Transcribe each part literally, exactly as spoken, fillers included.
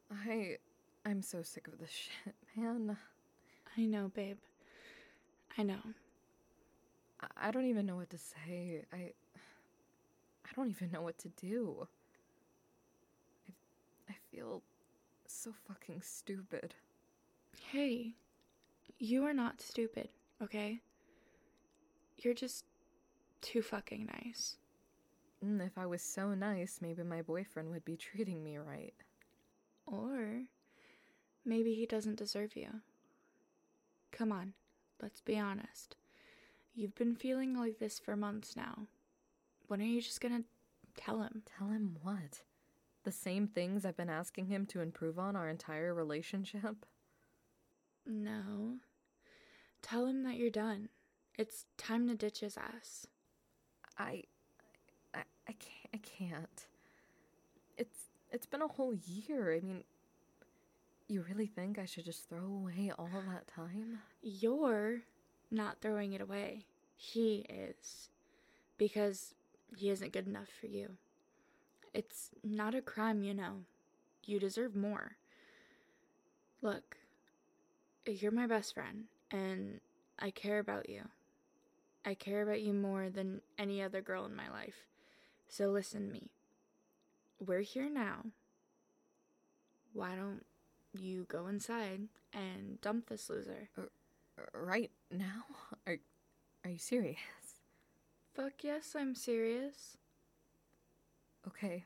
I... I'm so sick of this shit, man. I know, babe. I know. I, I don't even know what to say. I... I don't even know what to do. I, I feel so fucking stupid. Hey, you are not stupid, okay? You're just too fucking nice. Mm, if I was so nice, maybe my boyfriend would be treating me right. Or maybe he doesn't deserve you. Come on, let's be honest. You've been feeling like this for months now. When are you just gonna tell him? Tell him what? The same things I've been asking him to improve on our entire relationship? No. Tell him that you're done. It's time to ditch his ass. I... I, I can't... I can't. It's... It's been a whole year. I mean... You really think I should just throw away all that time? You're not throwing it away. He is. Because he isn't good enough for you. It's not a crime, you know. You deserve more. Look, you're my best friend, and I care about you. I care about you more than any other girl in my life. So listen to me. We're here now. Why don't you go inside and dump this loser? Uh, right now? Are, are you serious? Fuck yes, I'm serious. Okay.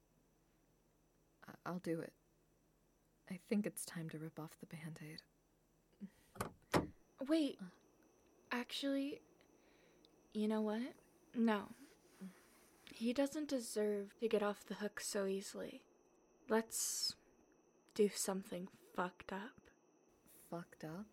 I- I'll do it. I think it's time to rip off the Band-Aid. Wait. Actually, you know what? No. He doesn't deserve to get off the hook so easily. Let's do something fucked up. Fucked up?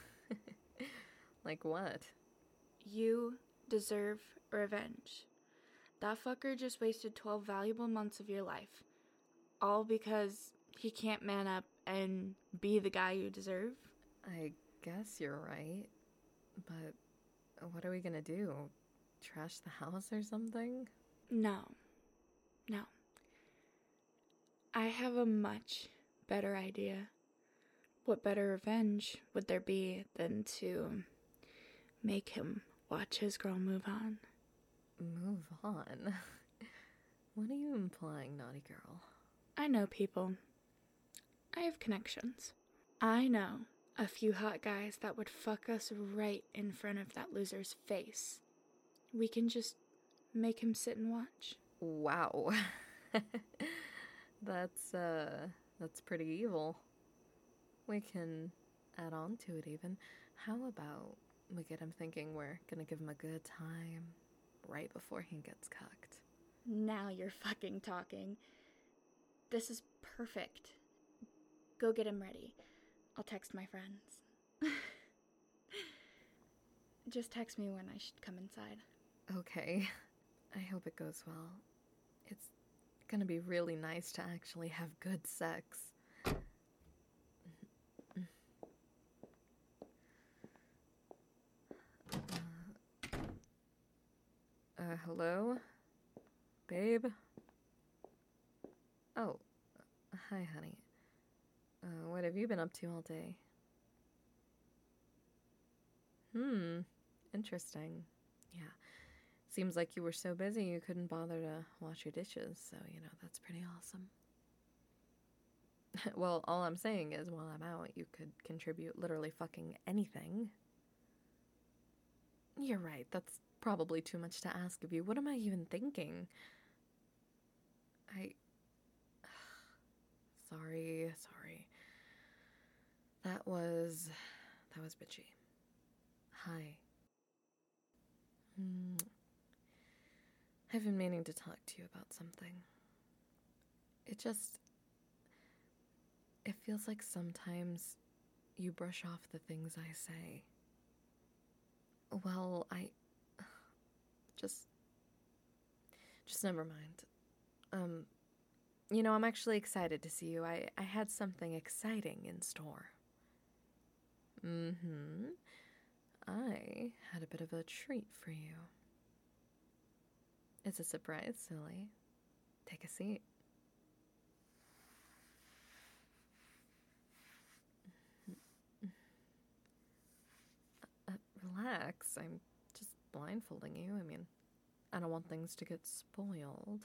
Like what? You deserve revenge. That fucker just wasted twelve valuable months of your life. All because he can't man up and be the guy you deserve. I guess you're right. But what are we gonna do? Trash the house or something? No. No. I have a much better idea. What better revenge would there be than to make him watch his girl move on? Move on? What are you implying, naughty girl? I know people. I have connections. I know a few hot guys that would fuck us right in front of that loser's face. We can just make him sit and watch. Wow. That's, uh, that's pretty evil. We can add on to it even. How about we get him thinking we're gonna give him a good time right before he gets cucked? Now you're fucking talking. This is perfect. Go get him ready. I'll text my friends. Just text me when I should come inside. Okay. I hope it goes well. It's gonna be really nice to actually have good sex. Uh, hello? Babe? Oh, hi, honey. Uh, what have you been up to all day? Hmm, interesting. Yeah. Seems like you were so busy you couldn't bother to wash your dishes, so, you know, that's pretty awesome. Well, all I'm saying is, while I'm out, you could contribute literally fucking anything. You're right, that's probably too much to ask of you. What am I even thinking? I... Sorry, sorry. That was... that was bitchy. Hi. Hmm... I've been meaning to talk to you about something. It just... It feels like sometimes you brush off the things I say. Well, I... Just... Just never mind. Um, you know, I'm actually excited to see you. I, I had something exciting in store. Mm-hmm. I had a bit of a treat for you. It's a surprise, silly. Take a seat. sex. I'm just blindfolding you. I mean, I don't want things to get spoiled.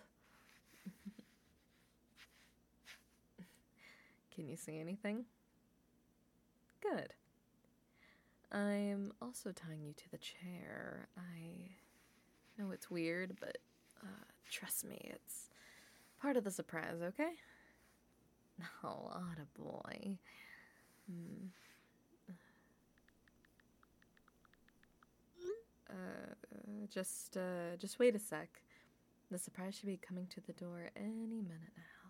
Can you see anything? Good. I'm also tying you to the chair. I know it's weird, but uh, trust me, it's part of the surprise, okay? Oh, attaboy. Hmm. Uh, just, uh, just wait a sec. The surprise should be coming to the door any minute now.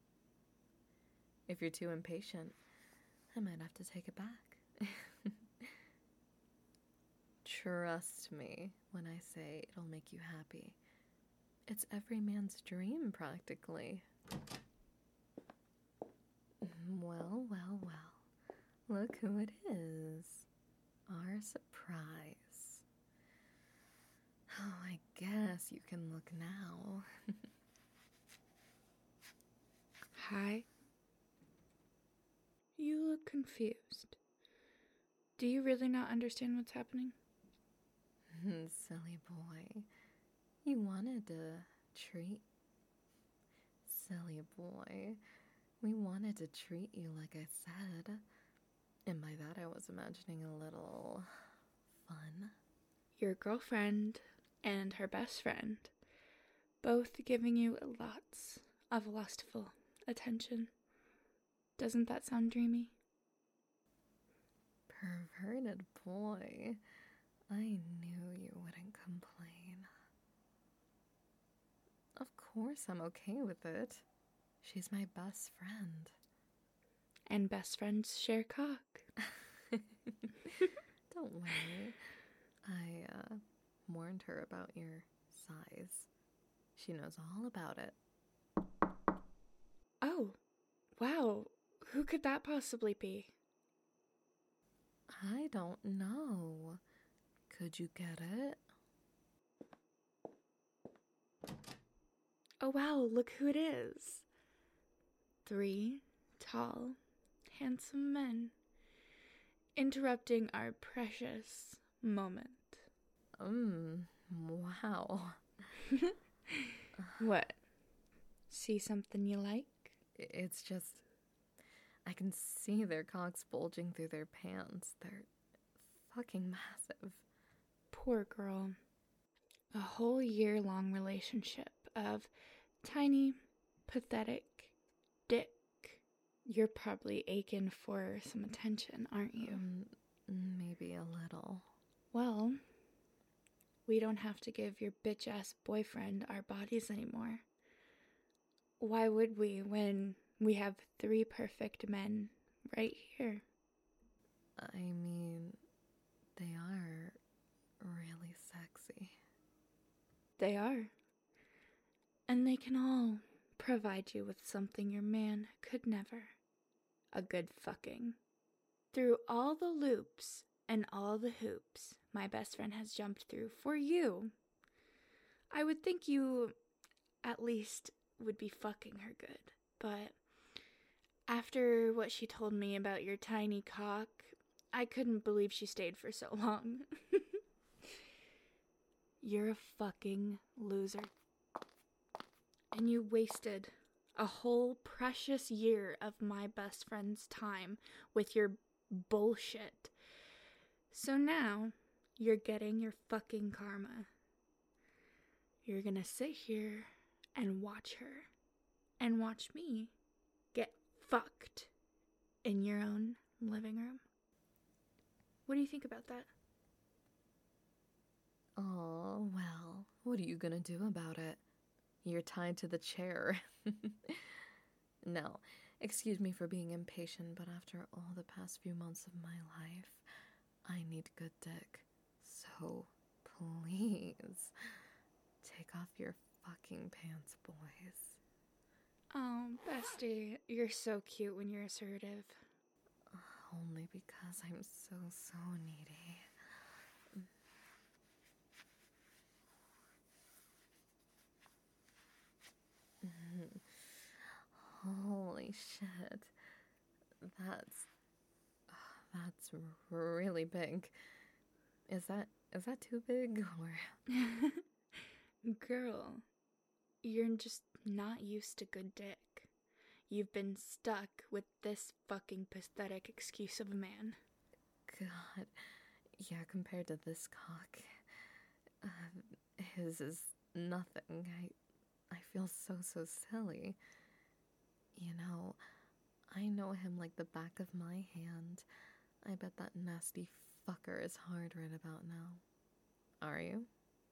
If you're too impatient, I might have to take it back. Trust me when I say it'll make you happy. It's every man's dream, practically. Well, well, well. Look who it is. Our surprise. Oh, I guess you can look now. Hi. You look confused. Do you really not understand what's happening? Silly boy. You wanted to treat. Silly boy. We wanted to treat you like I said. And by that I was imagining a little fun. Your girlfriend and her best friend, both giving you lots of lustful attention. Doesn't that sound dreamy? Perverted boy. I knew you wouldn't complain. Of course I'm okay with it. She's my best friend. And best friends share cock. Don't worry. I uh, warned her about your size. She knows all about it. Oh, wow. Who could that possibly be? I don't know. Could you get it? Oh, wow, look who it is. Three tall, handsome men interrupting our precious moment. Um, wow. What? See something you like? It's just, I can see their cocks bulging through their pants. They're fucking massive. Poor girl. A whole year-long relationship of tiny, pathetic dick. You're probably aching for some attention, aren't you? Um, maybe a little. Well, we don't have to give your bitch-ass boyfriend our bodies anymore. Why would we when we have three perfect men right here? I mean, they are really sexy. They are. And they can all provide you with something your man could never. A good fucking. Through all the loops and all the hoops my best friend has jumped through for you, I would think you at least would be fucking her good. But after what she told me about your tiny cock, I couldn't believe she stayed for so long. You're a fucking loser. And you wasted a whole precious year of my best friend's time with your bullshit. So now, you're getting your fucking karma. You're gonna sit here and watch her. And watch me get fucked in your own living room. What do you think about that? Oh, well, what are you gonna do about it? You're tied to the chair. No, excuse me for being impatient, but after all the past few months of my life, I need good dick. So, please, take off your fucking pants, boys. Oh, bestie, you're so cute when you're assertive. Only because I'm so, so needy. Holy shit. That's... That's really big. Is that Is that too big or? Girl, you're just not used to good dick. You've been stuck with this fucking pathetic excuse of a man. God, yeah, compared to this cock, uh, his is nothing. I, I feel so, so silly. You know, I know him like the back of my hand. I bet that nasty fucker is hard right about now. Are you?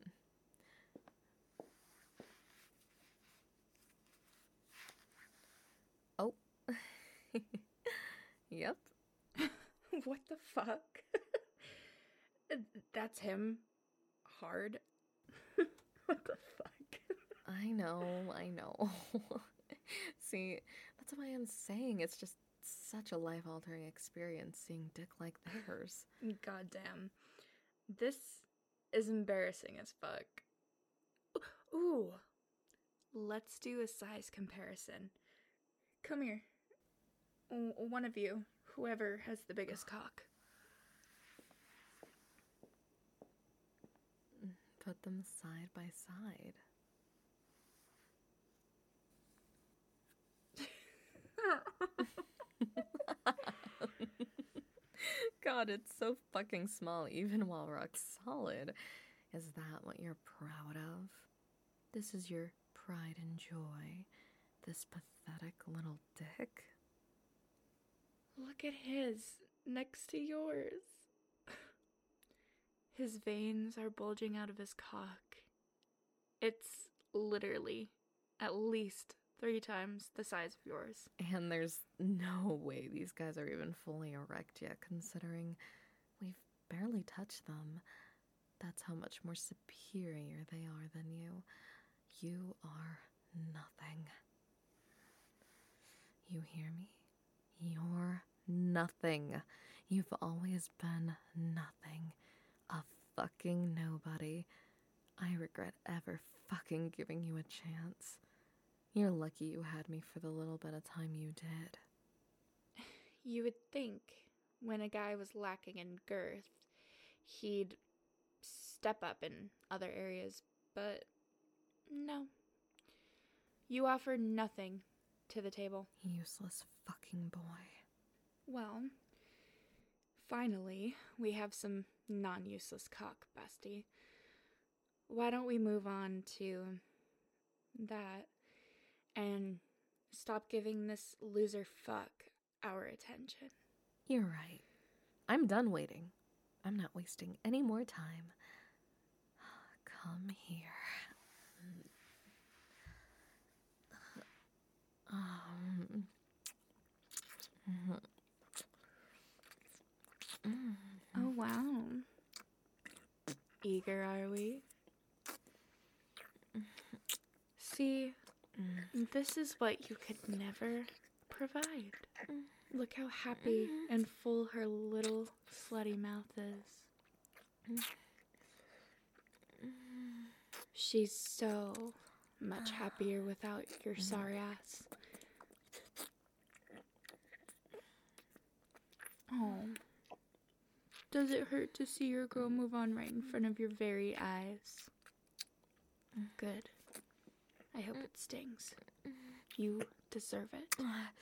Oh. Yep. What the fuck? That's him. Hard. What the fuck? I know, I know. See, that's why I'm saying it's just such a life-altering experience seeing dick like theirs. Goddamn. This is embarrassing as fuck. Ooh. Let's do a size comparison. Come here. One of you, whoever has the biggest cock. Put them side by side. God, it's so fucking small, even while rock solid. Is that what you're proud of? This is your pride and joy? This pathetic little dick? Look at his next to yours. His veins are bulging out of his cock. It's literally at least three times the size of yours. And there's no way these guys are even fully erect yet, considering we've barely touched them. That's how much more superior they are than you. You are nothing. You hear me? You're nothing. You've always been nothing. A fucking nobody. I regret ever fucking giving you a chance. You're lucky you had me for the little bit of time you did. You would think when a guy was lacking in girth, he'd step up in other areas, but no. You offer nothing to the table. Useless fucking boy. Well, finally, we have some non-useless cock, bestie. Why don't we move on to that and stop giving this loser fuck our attention? You're right. I'm done waiting. I'm not wasting any more time. Come here. Um. Oh, wow. Eager, are we? See, this is what you could never provide. Look how happy and full her little slutty mouth is. She's so much happier without your sorry ass. Oh. Does it hurt to see your girl move on right in front of your very eyes? Good. I hope it stings. You deserve it.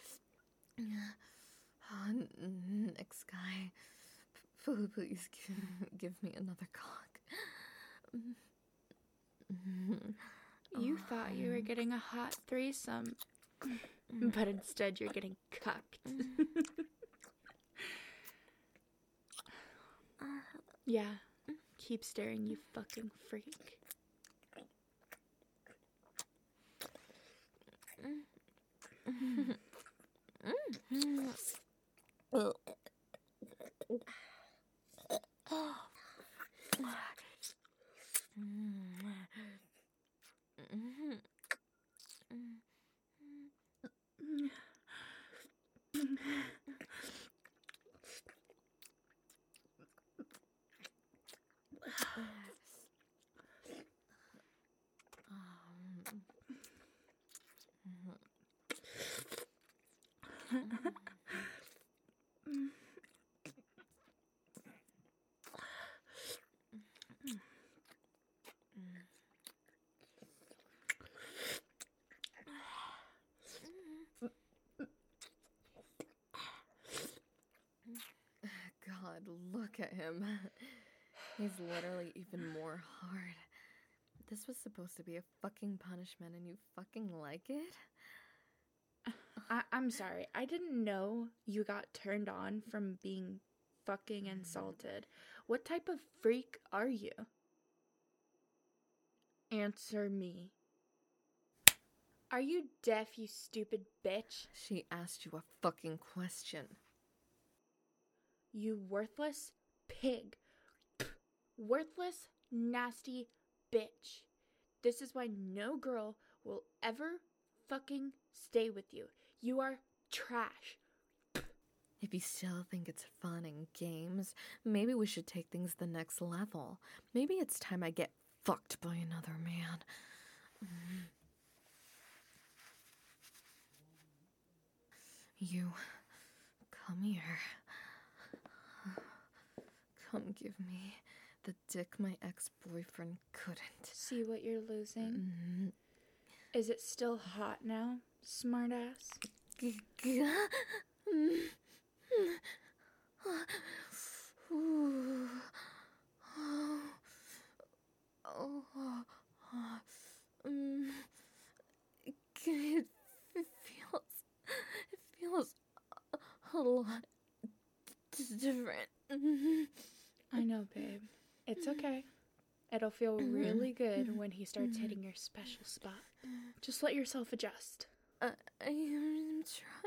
Oh, next guy, P- please give, give me another cock. You thought you were getting a hot threesome, but instead you're getting cucked. Yeah, keep staring, you fucking freak. Look at him. He's literally even more hard. This was supposed to be a fucking punishment and you fucking like it? I- I'm sorry. I didn't know you got turned on from being fucking insulted. What type of freak are you? Answer me. Are you deaf, you stupid bitch? She asked you a fucking question. You worthless pig. Worthless, nasty bitch. This is why no girl will ever fucking stay with you. You are trash. If you still think it's fun and games, maybe we should take things the next level. Maybe it's time I get fucked by another man. Mm. You, come here. Come give me the dick my ex-boyfriend couldn't. See what you're losing? Mm. Is it still hot now, smartass? G- g- mm. Ooh. Oh. Oh. Oh. Mm. It feels, it feels a lot different. I know, babe. It's okay. It'll feel really good when he starts hitting your special spot. Just let yourself adjust. I, I am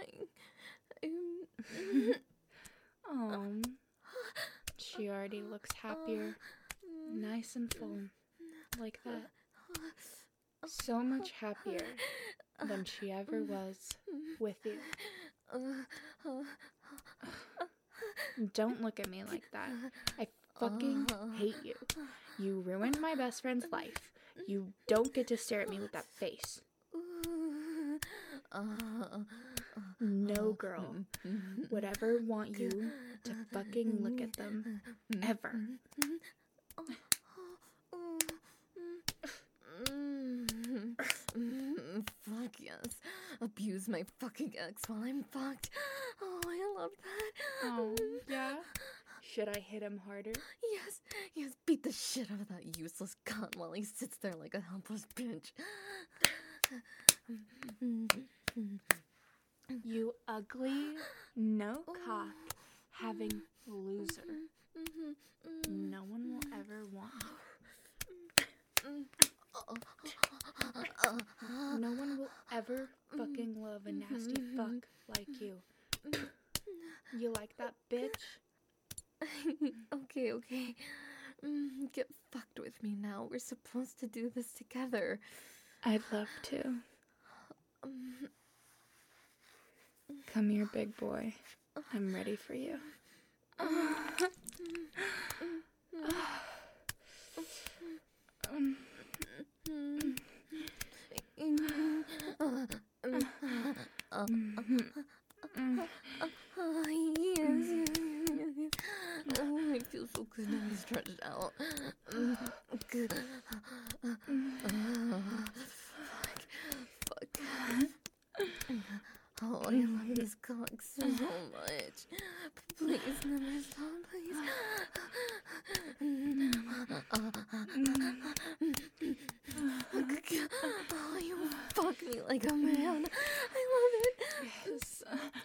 trying. I'm... Oh, she already looks happier. Nice and full. Like that. So much happier than she ever was with you. Don't look at me like that. I fucking hate you. You ruined my best friend's life. You don't get to stare at me with that face. No girl would ever want you to fucking look at them. Ever. Fuck yes. Abuse my fucking ex while I'm fucked. Oh, I love that. Oh, yeah? Should I hit him harder? Yes, yes, beat the shit out of that useless cunt while he sits there like a helpless bitch. You ugly, no cock, having loser. No one will ever want you. No one will ever fucking love a nasty fuck like you. You like that, bitch? Okay, okay. Mm, get fucked with me now. We're supposed to do this together. I'd love to. Um, Come here, big boy. I'm ready for you. Oh, I feel so good now he's stretched out. Good. Fuck. Fuck. Oh, I love this cock so much. Please, never stop, please. Oh, you fuck me like a man. I love it. Yes.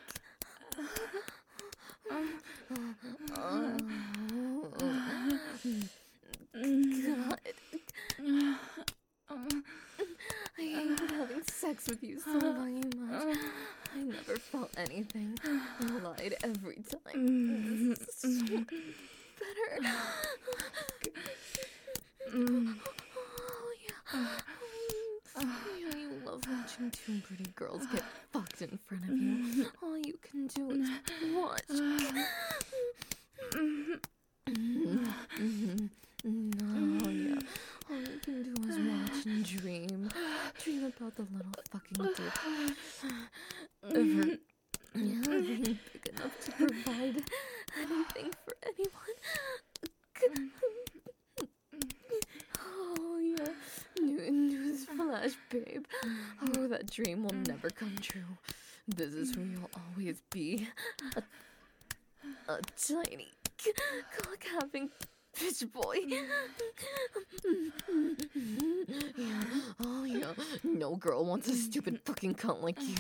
Oh, God. I hate having sex with you so very much. I never felt anything. I lied every time. This is so much better. Oh, yeah. Yeah, you love watching two pretty girls get fucked in front of you. All you can do is watch. No, yeah. All you can do is watch and dream. Dream about the little fucking dick. Ever being big enough to provide anything for anyone. Oh, yeah. New news flash, babe. Oh, that dream will never come true. This is who you'll always be. A, a tiny Cock having bitch boy. Yeah. Oh yeah. No girl wants a stupid fucking cunt like you.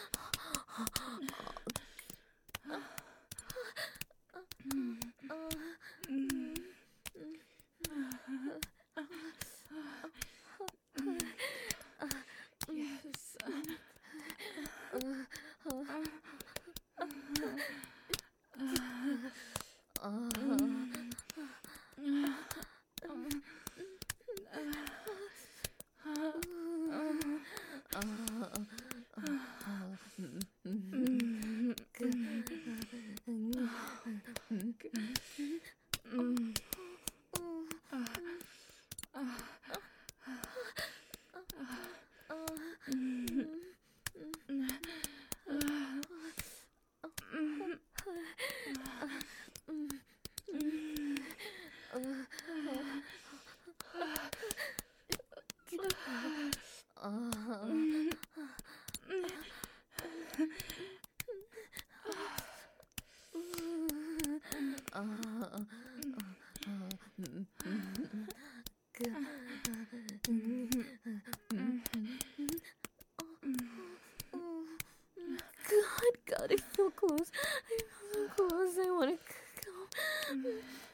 Yes. God, God, I feel close. I feel so close. I want to go.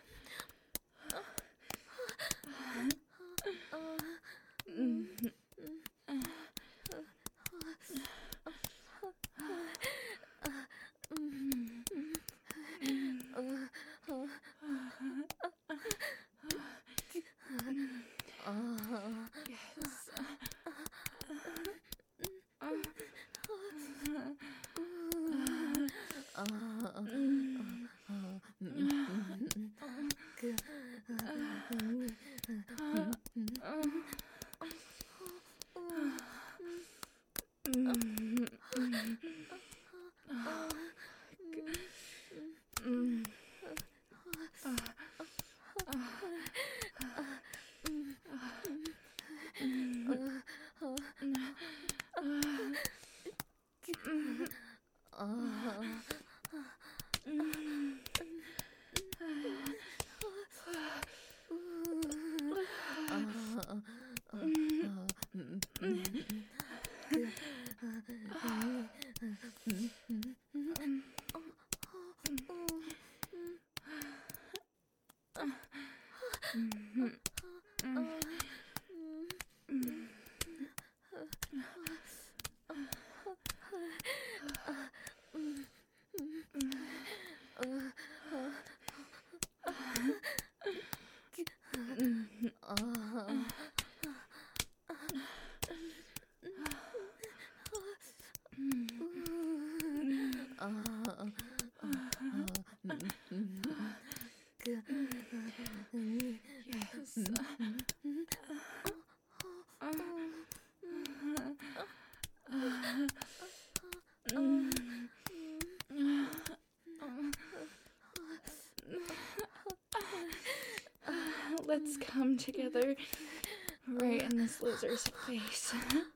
Let's come together right in this loser's face.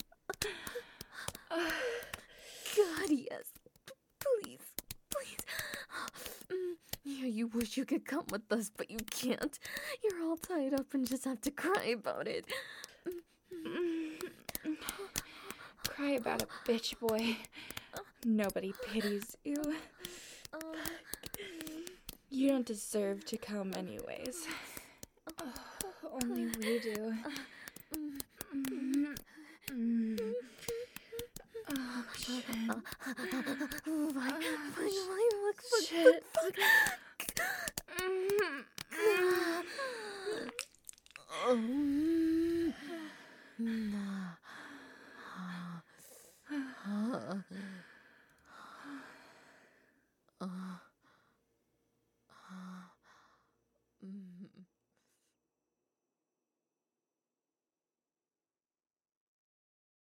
God, yes. Please, please. Mm, yeah, you wish you could come with us, but you can't. You're all tied up and just have to cry about it. Cry about it, bitch boy. Nobody pities you. You don't deserve to come anyways. Oh, only we do.